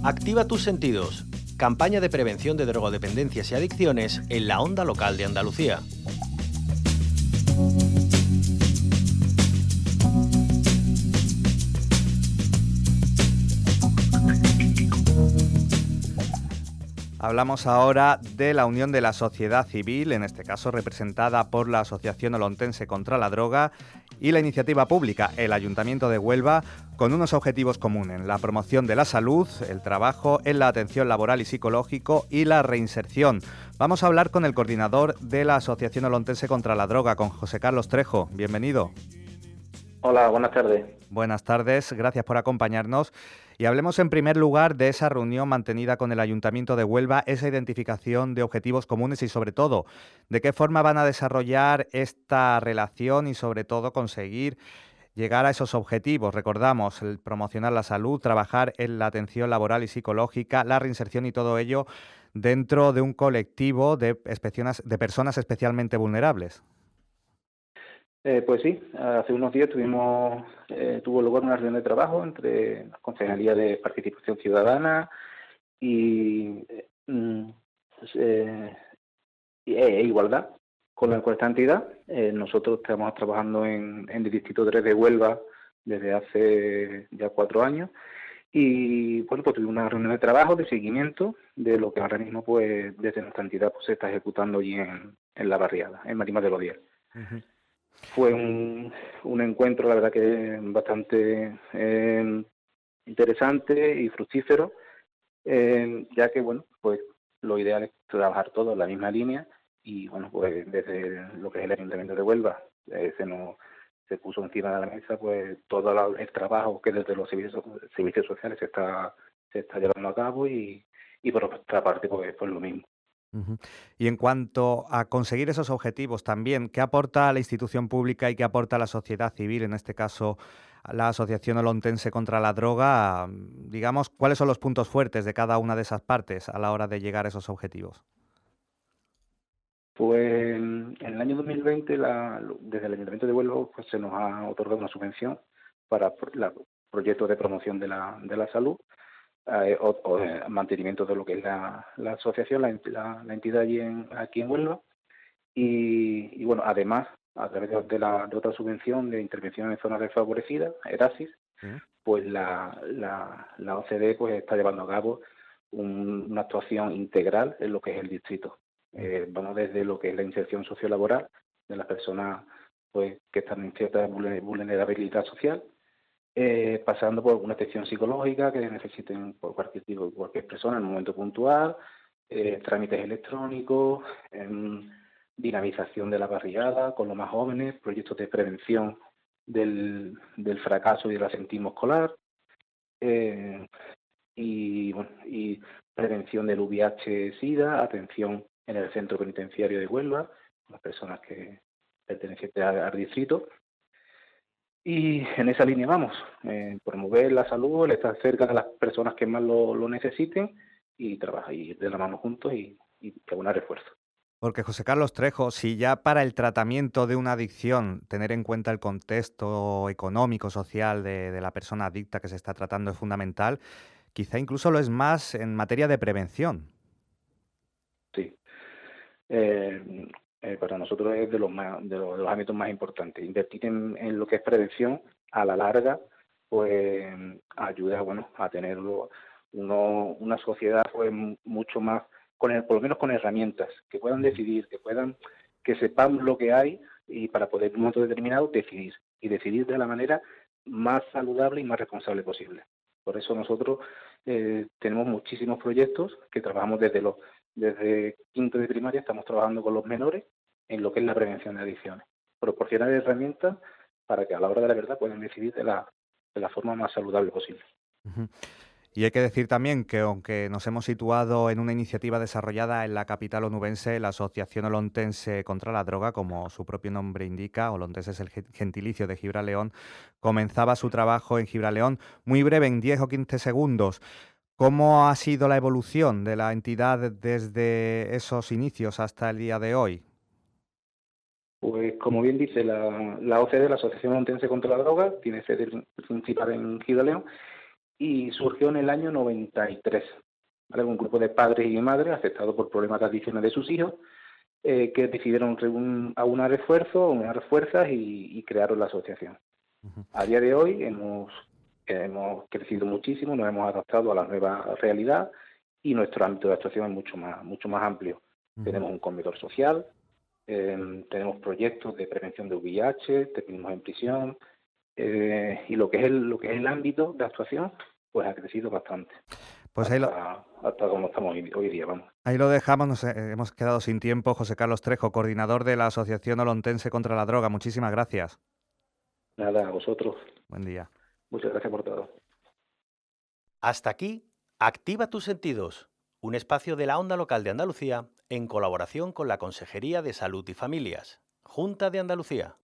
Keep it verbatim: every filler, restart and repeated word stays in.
Activa tus sentidos. Campaña de prevención de drogodependencias y adicciones en la onda local de Andalucía. Hablamos ahora de la unión de la sociedad civil, en este caso representada por la Asociación Olontense contra la Droga, y la iniciativa pública, el Ayuntamiento de Huelva, con unos objetivos comunes: la promoción de la salud, el trabajo en la atención laboral y psicológico y la reinserción. Vamos a hablar con el coordinador de la Asociación Olontense contra la Droga, con José Carlos Trejo. Bienvenido. Hola, buenas tardes. Buenas tardes, gracias por acompañarnos. Y hablemos en primer lugar de esa reunión mantenida con el Ayuntamiento de Huelva, esa identificación de objetivos comunes y, sobre todo, de qué forma van a desarrollar esta relación y, sobre todo, conseguir llegar a esos objetivos. Recordamos, el promocionar la salud, trabajar en la atención laboral y psicológica, la reinserción y todo ello dentro de un colectivo de, de personas especialmente vulnerables. Eh, pues sí, hace unos días tuvimos, eh, tuvo lugar una reunión de trabajo entre la Concejalía de Participación Ciudadana y eh, eh, e Igualdad con, la, con esta entidad. Eh, nosotros estamos trabajando en, en el Distrito tres de Huelva desde hace ya cuatro años y bueno, pues tuvimos una reunión de trabajo, de seguimiento de lo que ahora mismo pues desde nuestra entidad pues se está ejecutando allí en, en la barriada, en Marismas de los Diez. Uh-huh. Fue un, un encuentro, la verdad que bastante eh, interesante y fructífero, eh, ya que, bueno, pues lo ideal es trabajar todos en la misma línea y, bueno, pues desde lo que es el Ayuntamiento de Huelva eh, se nos se puso encima de la mesa pues todo la, el trabajo que desde los servicios, servicios sociales se está se está llevando a cabo y, y por otra parte pues, pues lo mismo. Uh-huh. Y en cuanto a conseguir esos objetivos también, ¿qué aporta la institución pública y qué aporta la sociedad civil, en este caso la Asociación Olontense contra la Droga? Digamos, ¿cuáles son los puntos fuertes de cada una de esas partes a la hora de llegar a esos objetivos? Pues en el año dos mil veinte, la, desde el Ayuntamiento de Huelva pues, se nos ha otorgado una subvención para la, proyectos de promoción de la, de la salud, Eh, o, o eh, mantenimiento de lo que es la, la asociación, la, la, la entidad allí en, aquí en Huelva. Y, y bueno, además, a través de, de, la, de otra subvención de intervención en zonas desfavorecidas, ERASIS, ¿sí? Pues la, la, la O C D pues está llevando a cabo un, una actuación integral en lo que es el distrito. Eh, vamos desde lo que es la inserción sociolaboral de las personas pues que están en cierta vulnerabilidad social, Eh, pasando por una atención psicológica que necesiten por cualquier tipo, cualquier persona en un momento puntual, eh, trámites electrónicos, eh, dinamización de la barriada con los más jóvenes, proyectos de prevención del, del fracaso y del asentismo escolar, eh, y, bueno, y prevención del V I H SIDA, atención en el centro penitenciario de Huelva, las personas que pertenecientes al, al distrito. Y en esa línea vamos, eh, promover la salud, el estar cerca de las personas que más lo, lo necesiten y trabajar y de la mano juntos y, y aunar esfuerzo. Porque José Carlos Trejo, si ya para el tratamiento de una adicción tener en cuenta el contexto económico, social de, de la persona adicta que se está tratando es fundamental, quizá incluso lo es más en materia de prevención. Sí. Eh, eh, para nosotros es de los, más, de los, de los ámbitos más importantes. Invertir en, en lo que es prevención a la larga pues ayuda bueno a tener uno, una sociedad pues mucho más, con el, por lo menos con herramientas, que puedan decidir, que puedan, que sepan lo que hay y para poder en un momento determinado decidir, y decidir de la manera más saludable y más responsable posible. Por eso nosotros eh, tenemos muchísimos proyectos que trabajamos desde los desde quinto de primaria, estamos trabajando con los menores en lo que es la prevención de adicciones. Proporcionar herramientas para que a la hora de la verdad puedan decidir de la, de la forma más saludable posible. Uh-huh. Y hay que decir también que, aunque nos hemos situado en una iniciativa desarrollada en la capital onubense, la Asociación Olontense contra la Droga, como su propio nombre indica, Olontense es el gentilicio de Gibraleón, comenzaba su trabajo en Gibraleón. Muy breve, en diez o quince segundos, ¿cómo ha sido la evolución de la entidad desde esos inicios hasta el día de hoy? Pues como bien dice la, la O C D, la Asociación Olontense contra la Droga, tiene sede principal en Gibraleón, y surgió en el año noventa y tres, ¿vale? Un grupo de padres y madres afectados por problemas de adicciones de sus hijos, eh, que decidieron reun- aunar esfuerzos, aunar fuerzas y, y crearon la asociación. Ujú. A día de hoy hemos, hemos crecido muchísimo, nos hemos adaptado a la nueva realidad y nuestro ámbito de actuación es mucho más, mucho más amplio. Ujú. Tenemos un comedor social, eh, tenemos proyectos de prevención de V I H, terminamos en prisión, eh, y lo que es el, lo que es el ámbito de actuación, pues ha crecido bastante, Pues ahí lo, hasta, hasta como estamos hoy, hoy día, vamos. ahí lo dejamos, nos eh, hemos quedado sin tiempo. José Carlos Trejo, coordinador de la Asociación Olontense contra la Droga. Muchísimas gracias. Nada, a vosotros, Buen día. muchas gracias por todo. Hasta aquí, Activa tus sentidos, un espacio de la Onda Local de Andalucía en colaboración con la Consejería de Salud y Familias, Junta de Andalucía.